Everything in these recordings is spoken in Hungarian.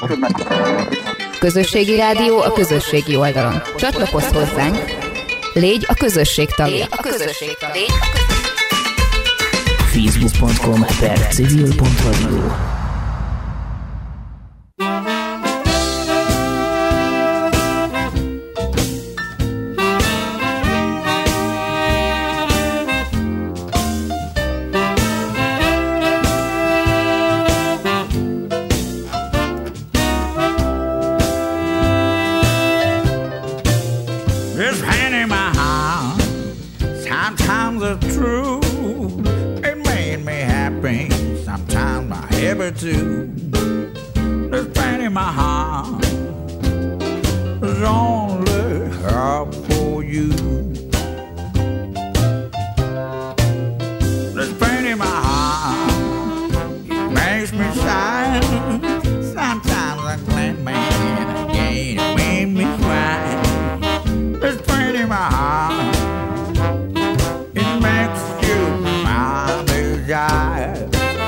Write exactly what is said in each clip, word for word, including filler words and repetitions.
Közösségi rádió a közösségi oldalon. Csatlakozz hozzánk, légy a közösség tagja. A közösség tagja. facebook pont com per civil pont radio. Too. There's pain in my heart. There's only help for you. There's pain in my heart. Makes me sigh. Sometimes I'm glad man again it made me cry. There's pain in my heart. It makes you my desire.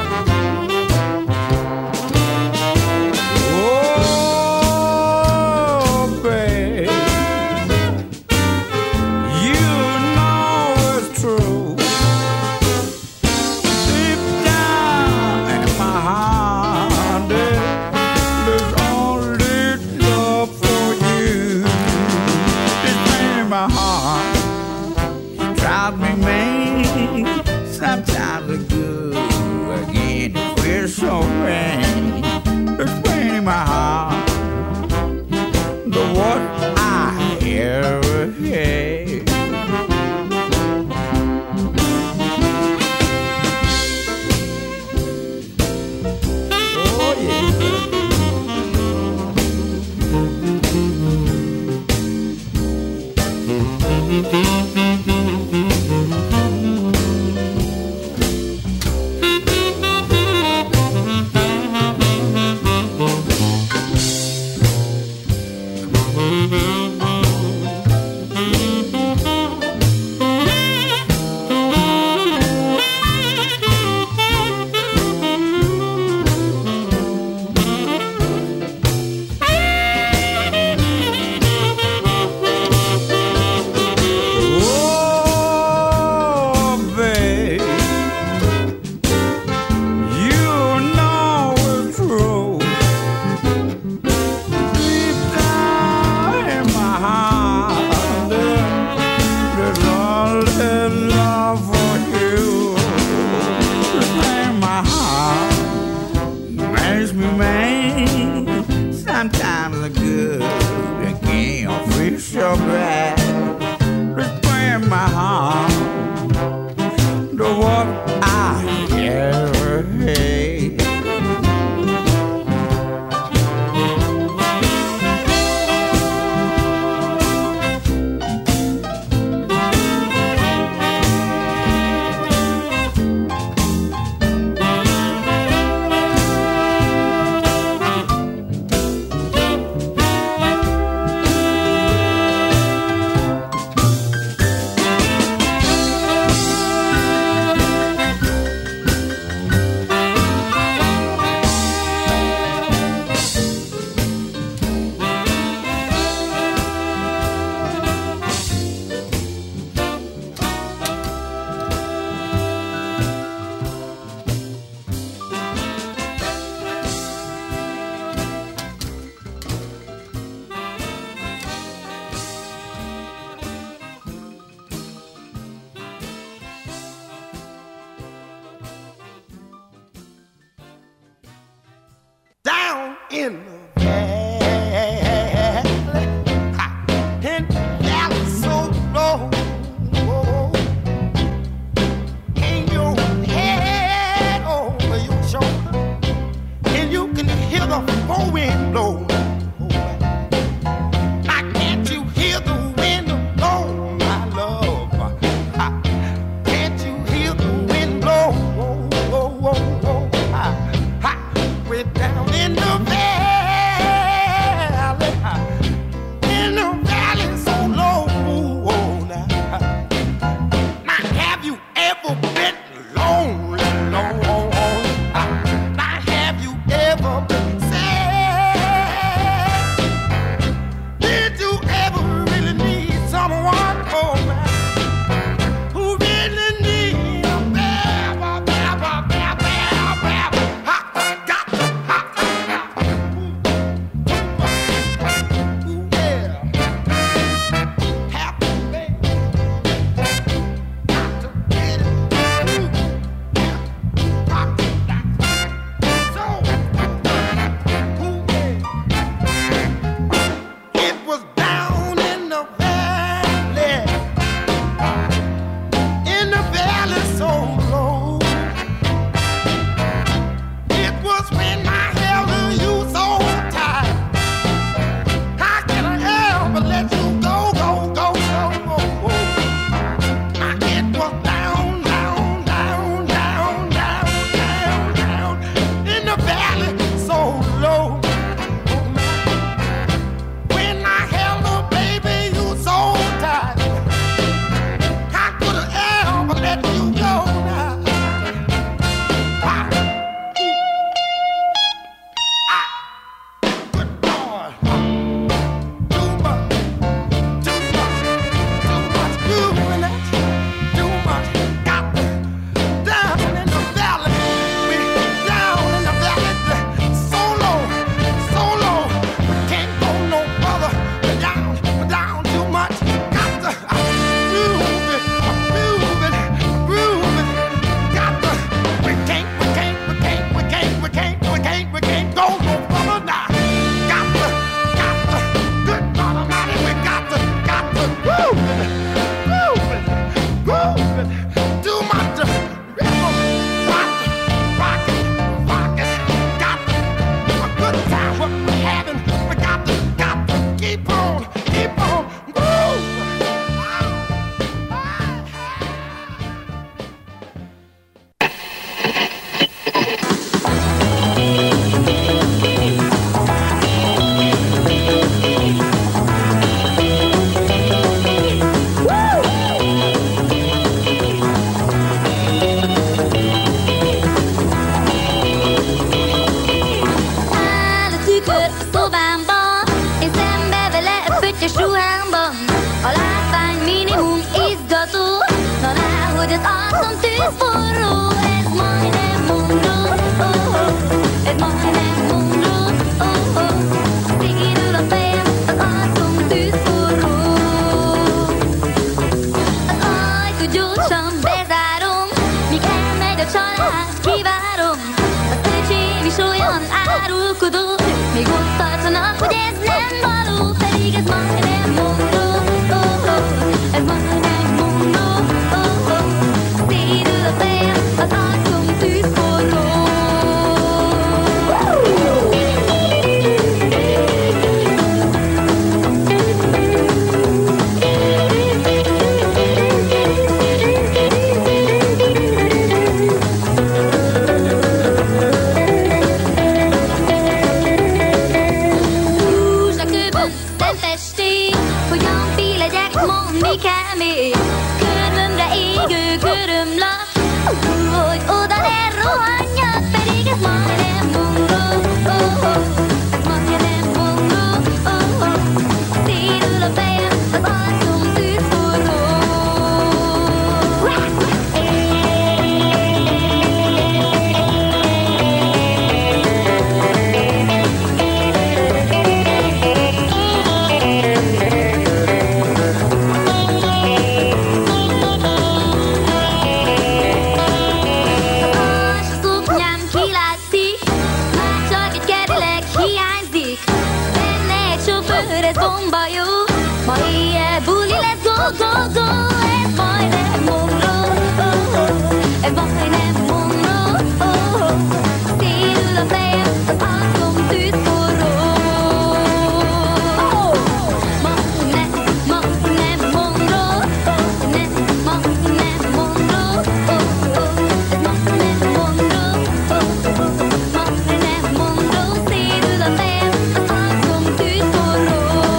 Sometimes it's good, again it feels so rain. There's pain in my heart, the what I ever had. Oh yeah. In the valley, in the valley so low, in your head over your shoulder, and you can hear the four wind blow. Now can't you hear the wind blow, my love? Can't you hear the wind blow? Way down in the valley. let you go now. Ah. Good Lord. Too much, too much, too much doing it. Too much. Got down in the valley. We down in the valley. So low, so low. Can't go no further. We're down, we're down too much. Got to move it, move it, move it. Got to. We can't, we can't, we can't, we can't, we can't, we can't, we can't go no further now. Got to, got to. Good God Almighty, we got to, got to move it, move it, move it. Too much rhythm, rock it, rock it, rock it. Got to a good time. What we're having, we got to, got to keep on, keep on, move. Áll a tükör a szobámban, én szembe vele a pöttyös ruhámban. A látvány minimum izgató, na láhogy az arcom tűzforró. Ez majdnem mondó, oh, oh. Ez majdnem mondó, oh, oh. Szédül a fejem, az arcom tűzforró. Az ajtót gyorsan bezárom, míg elmegy a család, kivárom. Az öcsém is olyan árulkodó, még ott tartanak, hogy ez nem való, pedig ez majdnem mondó, oh, oh. Ez majdnem mondó, oh, oh. Szédül a fejem, az arcom tűzforró. Rózsakőből szentesték, hogyan fi legyek, mondd, mi kell még. Körmömre égő körömlap, hogy oda ne rohanjak, pedig ez majdnem mondó, oh, oh. Ez majdnem mondó, oh, oh. Szédül a fejem, az arcom tűzforró. A szoknyám kilátszik, már csak egy kerüleg hiányzik. Benne egy sofőr, ez bomba jó, ma éjjel buli lesz, go, go, go. Ez majdnem mondó, oh, oh. Ez majdnem mondó, oh, oh. Szédül a fejem, az arcom tűzforró. Majdnem, majdnem mondó, majdnem, majdnem mondó, oh, oh. Ez majdnem mondó, oh, oh. Majdnem mondó, szédül a fejem, az arcom tűzforró.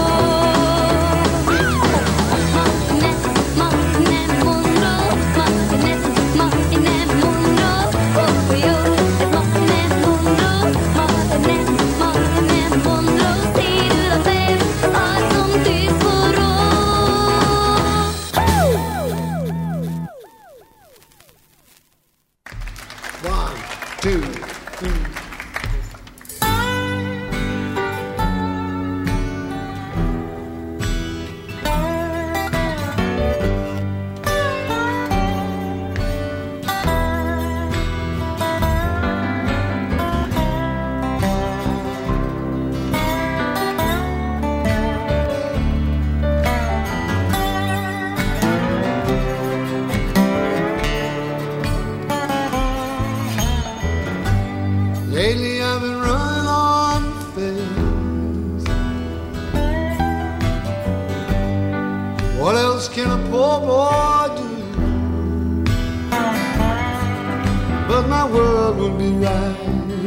can a poor boy do? But my world will be right.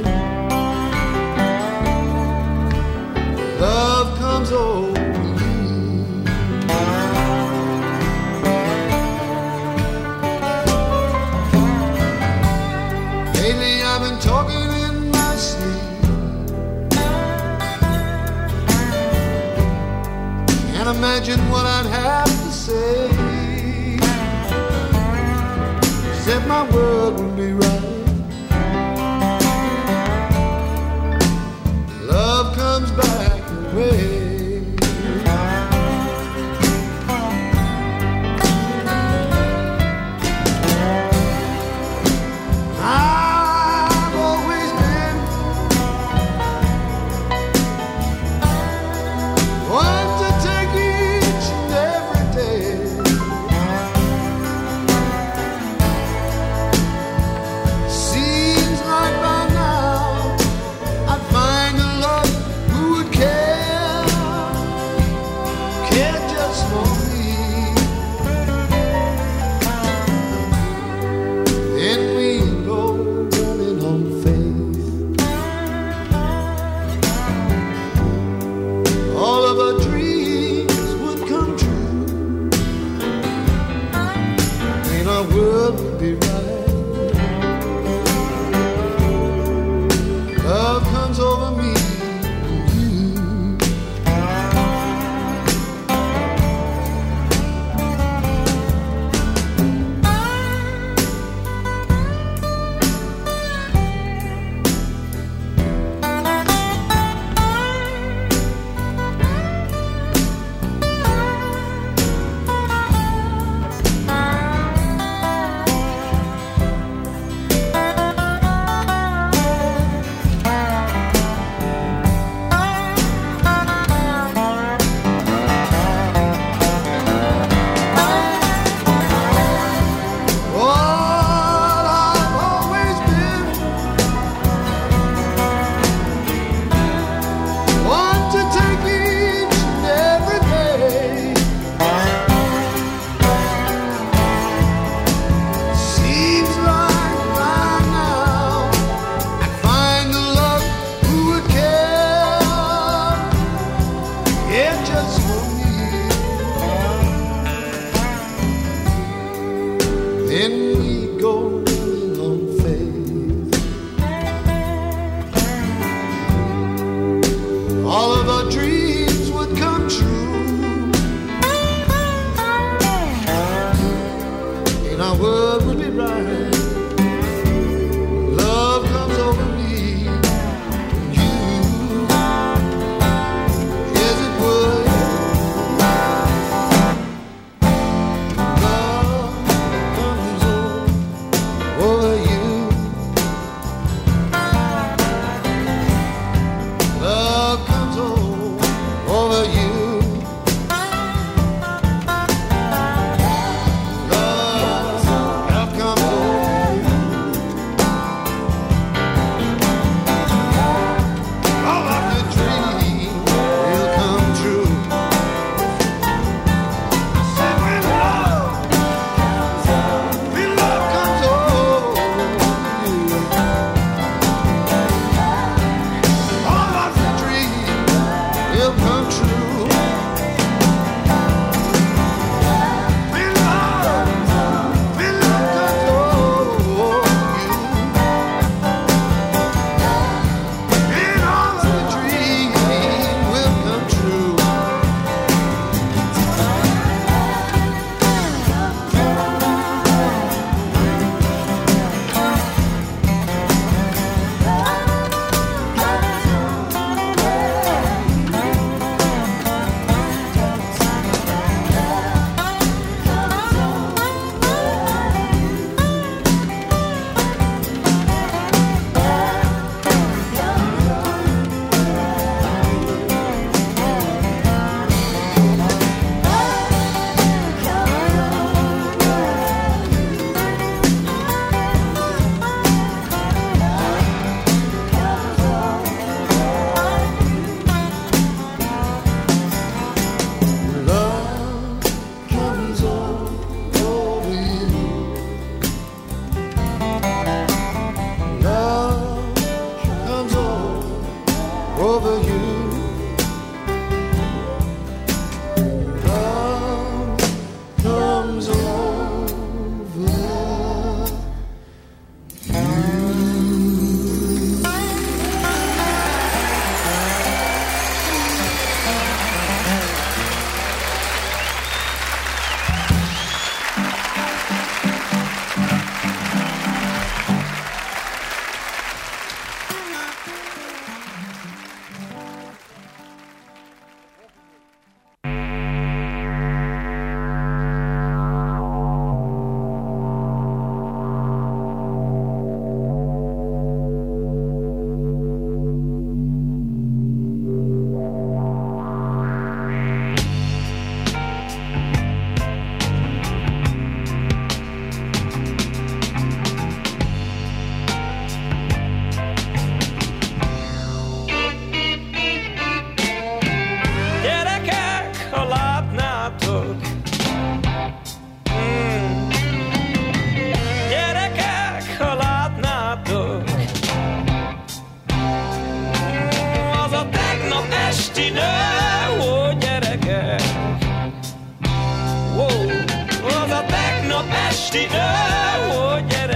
Love comes over me. imagine what I'd have to say. Said my world would be right. Love comes back away.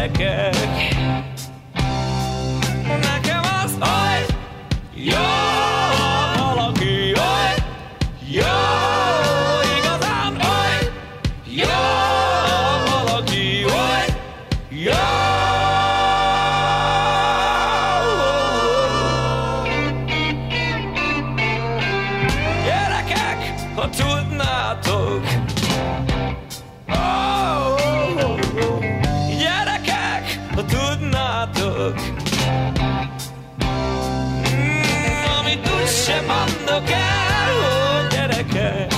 gyerekek. Nekem az oly jó, valaki oly jó, igazán oly jó, valaki oly jó. Gyerekek, ha tudnátok, oh, oh, oh, oh. Gyerekek, ha tudnátok, mm, amit úgysem mondok el, ó, gyerekek,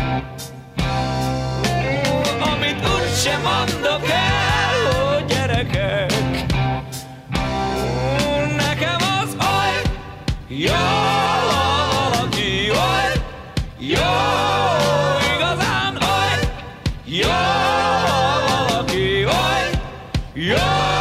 oh, amit úgysem mondok el, ó, gyerekek, oh, nekem az oly jó, valaki oly jó, igazán oly jó, valaki oly jó.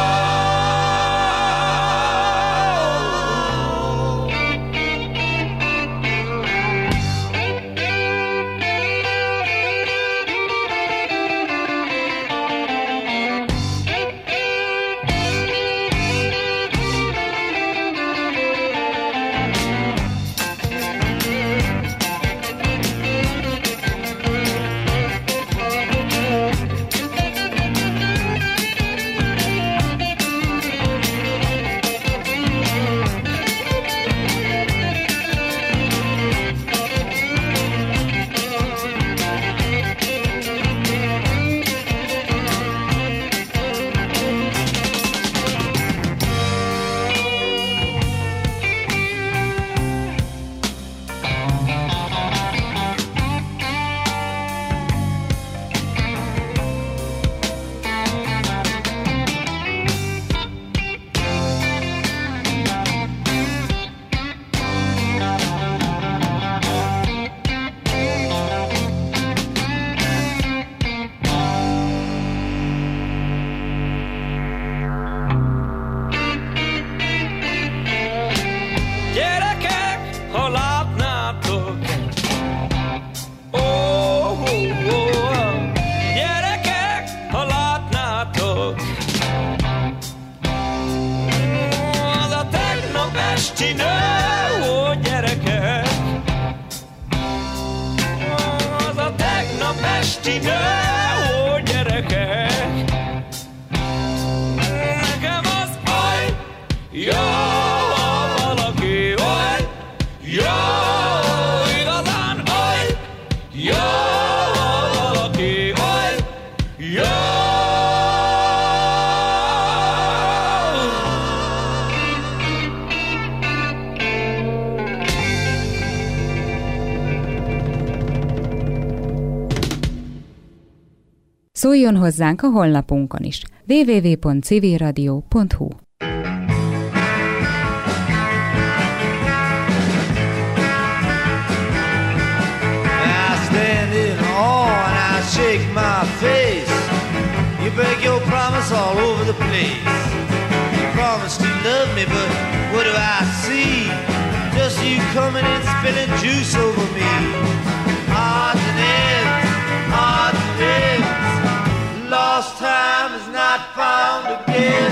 Gyerekek, ha látnátok, oh, oh, oh. Gyerekek, ha látnátok, az a tegnap esti nő, ó, gyerekek, az a tegnap esti nő, ó, gyerekek, nekem az oly jó, valaki oly jó, igazán oly jó, valaki oly jó. Szóljon hozzánk a honlapunkon is. double-u double-u double-u pont civil radio pont hu. Shake my face. You break your promise all over the place. You promised you love me, but what do I see? Just you coming and spilling juice over me. Odds and ends, odds and ends. Lost time is not found again.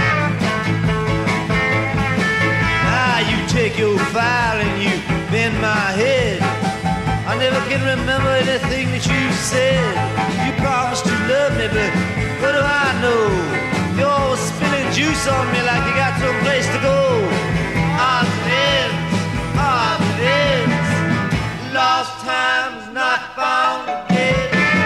Now you take your file and you bend my head. I never can remember anything that you said. You promised to love me, but what do I know? You're always spilling juice on me like you got some place to go. Odds and ends, odds and ends. Lost time's not found again.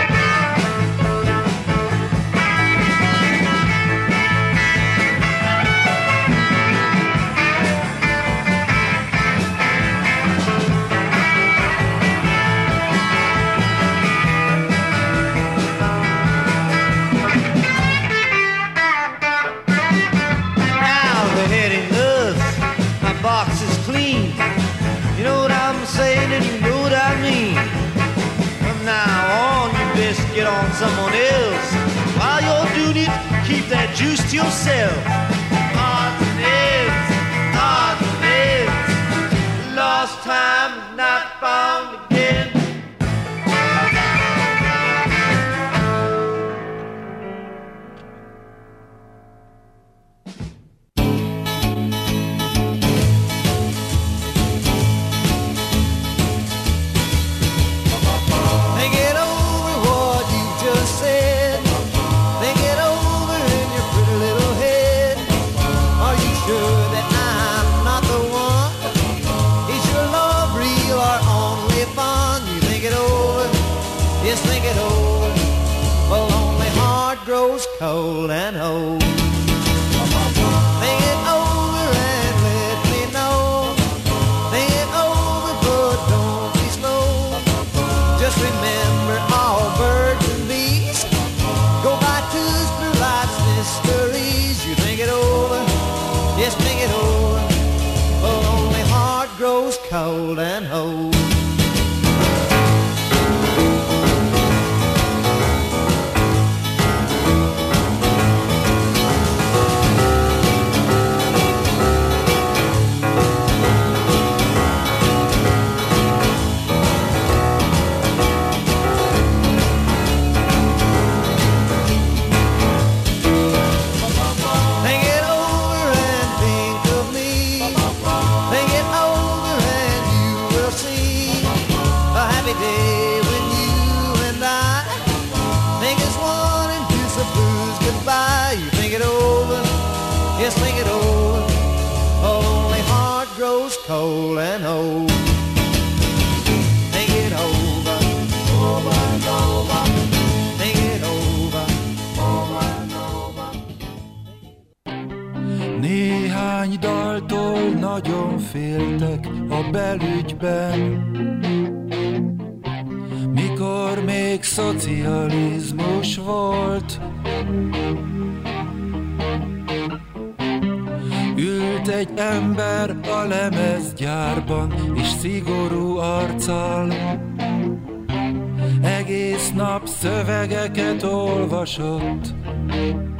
Box is clean. You know what I'm saying and you know what I mean. From now on you best get on someone else. While you're doing it, keep that juice to yourself. Odds and ends, odds and ends. Lost time is not found again. mysteries. You think it over, just think it over. A lonely heart grows cold and old. Just think it over, a lonely heart grows cold and old. Think it over, over and over. Think it over, over and over. Néhány daltól nagyon féltek a belügyben, mikor még szocializmus volt. Ült egy ember a lemezgyárban, és szigorú arccal egész nap szövegeket olvasott.